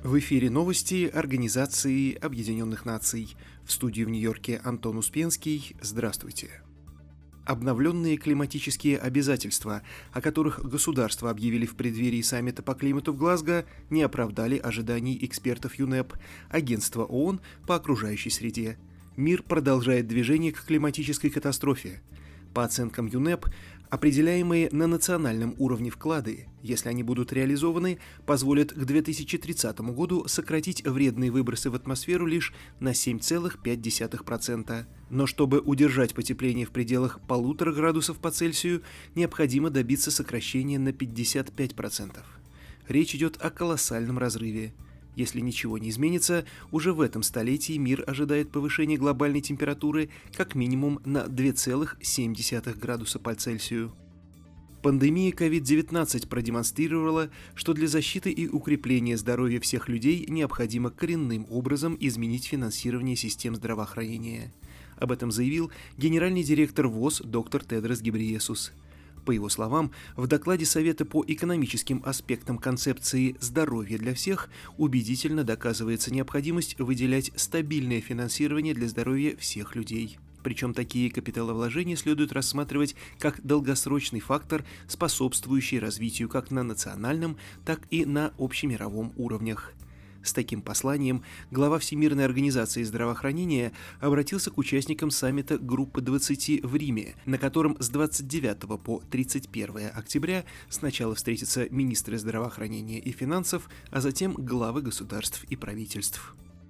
В эфире новости Организации Объединенных Наций. В студии в Нью-Йорке Антон Успенский. Здравствуйте. Обновленные климатические обязательства, о которых государства объявили в преддверии саммита по климату в Глазго, не оправдали ожиданий экспертов ЮНЕП, агентства ООН по окружающей среде. Мир продолжает движение к климатической катастрофе. По оценкам ЮНЕП, определяемые на национальном уровне вклады, если они будут реализованы, позволят к 2030 году сократить вредные выбросы в атмосферу лишь на 7,5%. Но чтобы удержать потепление в пределах 1,5 градусов по Цельсию, необходимо добиться сокращения на 55%. Речь идет о колоссальном разрыве. Если ничего не изменится, уже в этом столетии мир ожидает повышения глобальной температуры как минимум на 2,7 градуса по Цельсию. Пандемия COVID-19 продемонстрировала, что для защиты и укрепления здоровья всех людей необходимо коренным образом изменить финансирование систем здравоохранения. Об этом заявил генеральный директор ВОЗ доктор Тедрос Гебрейесус. По его словам, в докладе Совета по экономическим аспектам концепции «Здоровье для всех» убедительно доказывается необходимость выделять стабильное финансирование для здоровья всех людей. Причем такие капиталовложения следует рассматривать как долгосрочный фактор, способствующий развитию как на национальном, так и на общемировом уровнях. С таким посланием глава Всемирной организации здравоохранения обратился к участникам саммита Группы 20 в Риме, на котором с 29 по 31 октября сначала встретятся министры здравоохранения и финансов, а затем главы государств и правительств.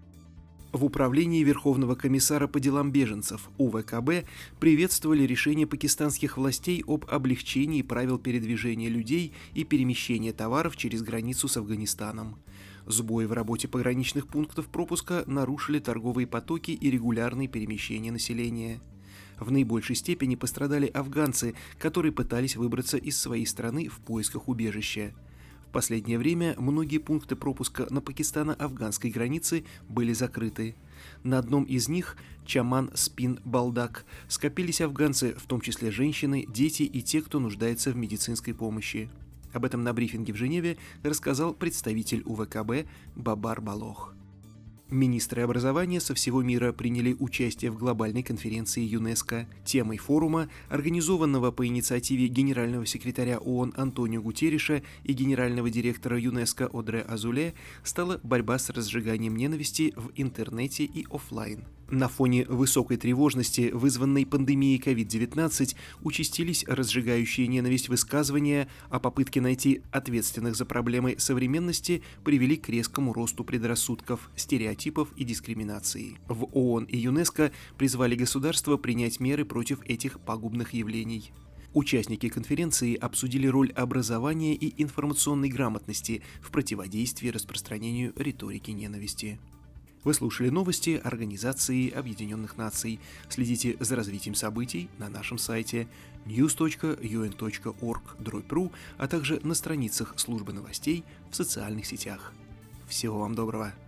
В Управлении Верховного комиссара по делам беженцев УВКБ приветствовали решение пакистанских властей об облегчении правил передвижения людей и перемещения товаров через границу с Афганистаном. Сбои в работе пограничных пунктов пропуска нарушили торговые потоки и регулярные перемещения населения. В наибольшей степени пострадали афганцы, которые пытались выбраться из своей страны в поисках убежища. В последнее время многие пункты пропуска на пакистано-афганской границе были закрыты. На одном из них, Чаман-Спин-Балдак, скопились афганцы, в том числе женщины, дети и те, кто нуждается в медицинской помощи. Об этом на брифинге в Женеве рассказал представитель УВКБ Бабар Балох. Министры образования со всего мира приняли участие в глобальной конференции ЮНЕСКО. Темой форума, организованного по инициативе генерального секретаря ООН Антонио Гутерриша и генерального директора ЮНЕСКО Одре Азуле, стала борьба с разжиганием ненависти в интернете и офлайн. На фоне высокой тревожности, вызванной пандемией COVID-19, участились разжигающие ненависть высказывания, а попытки найти ответственных за проблемы современности привели к резкому росту предрассудков, стереотипов и дискриминации. В ООН и ЮНЕСКО призвали государства принять меры против этих пагубных явлений. Участники конференции обсудили роль образования и информационной грамотности в противодействии распространению риторики ненависти. Вы слушали новости Организации Объединенных Наций. Следите за развитием событий на нашем сайте news.un.org/ru, а также на страницах службы новостей в социальных сетях. Всего вам доброго!